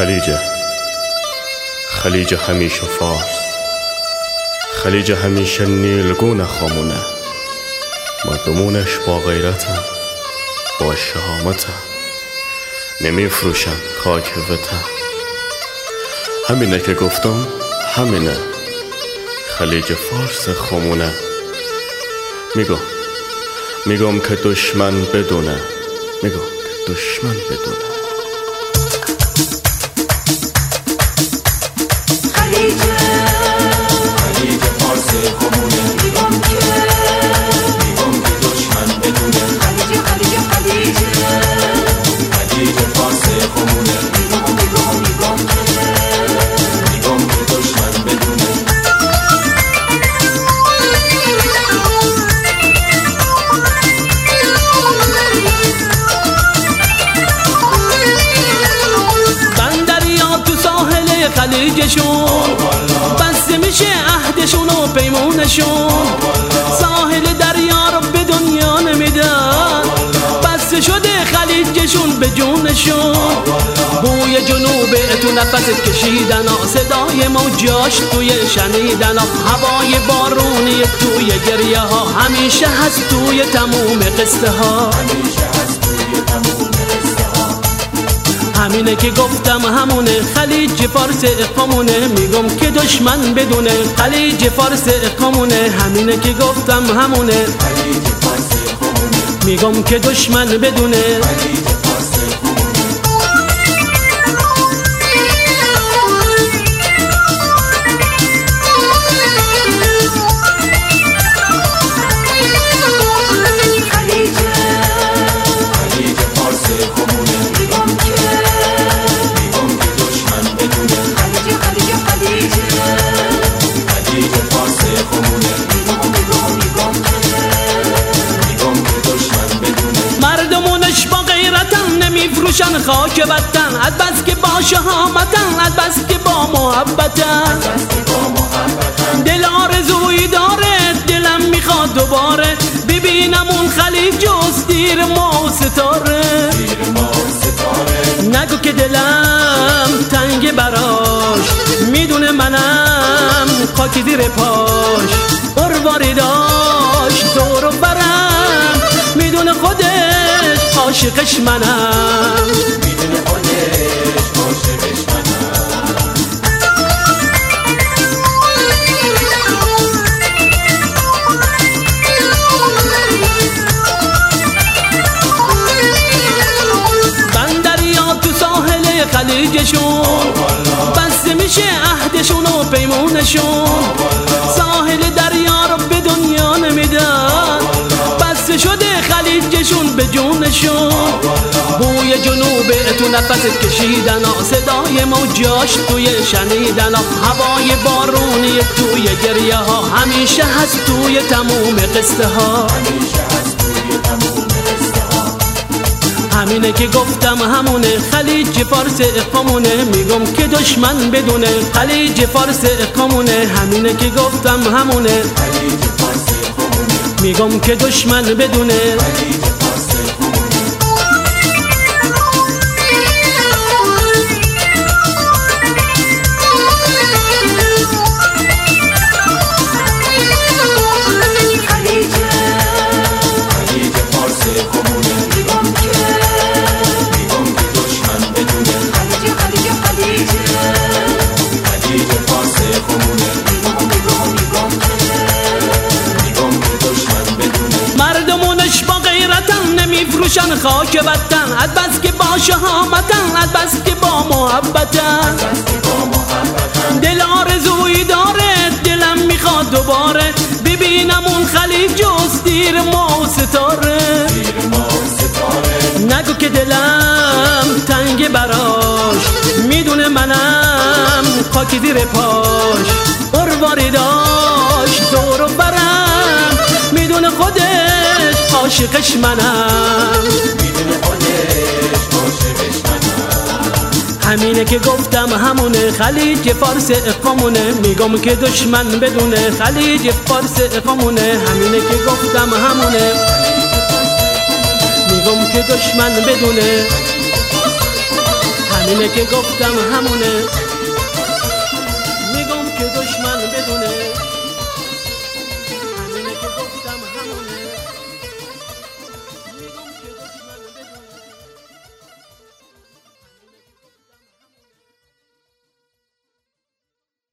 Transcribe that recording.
خلیج همیشه فارس، خلیج همیشه نیلگون خامونه، مردمونش با غیرتن، با شهامتن، نمیفروشن خاک وطن. همینه که گفتم، همینه خلیج فارس خامونه. میگم که دشمن بدونه، میگم که دشمن بدونه. خلیج فارس خامونه، میگم که دشمن بدونه. خلیج فارس خامونه، میگم که دشمن بدونه. خلیجشون بسته میشه عهدشون و پیمونشون، ساحل دریا رو به دنیا نمیدن، بسته شده خلیجشون به جونشون. بوی جنوب تو نفست کشیدن ها، صدای موجاش توی شنیدن ها، هوای بارونی توی گریه ها، همیشه هست توی تموم قصه ها. همینه که گفتم همونه، خلیج فارس اقامونه، میگم که دشمن بدونه. خلیج فارس اقامونه، همینه که گفتم همونه، میگم که دشمن بدونه. مردمونش با غیرتن، نمیفروشن خاک وطن، از بس که با شهامتن، از بس که با محبتن. دل آرزویی داره، دلم میخواد دوباره ببینم اون خلیج جز دیر ما و ستاره. نگو که دلم تنگ براش، میدونه منم خاک زیر پاش. قربانی داشت دور و برم، میدونه خودش عاشقش منم. بندریا تو ساحل خلیجشون بسته میشه عهدشون و پیمونشون، ساحل دریا رو به دنیا نمیدن، بسته شده خلیجشون به جونشون. بوی جنوب تو نفست کشیدن ها، صدای موجاش توی شنیدن ها، هوای بارونی توی گریه ها، همیشه هست توی تموم قصه ها. همینه که گفتم همونه، خلیج فارس اقامونه، میگم که دشمن بدونه. خلیج فارس اقامونه، همینه که گفتم همونه، میگم که دشمن بدونه. مردمونش با غیرتن، نمیفروشن خاک وطن، از بس که با شهامتن، از بس که با محبتن. دل آرزویی داره، دلم میخواد دوباره ببینم اون خلیج جز دیر ما و ستاره. نگو که دلم تنگ براش، میدونه منم خاک زیر پاش. قربانی داشت دور و برم، میدونه خودش عاشقش منم. همینه که گفتم همونه، خلیج فارس اقامونه، میگم که دشمن بدونه. خلیج فارس اقامونه، همینه که گفتم همونه، میگم که دشمن بدونه. اینه که گفتم همونه.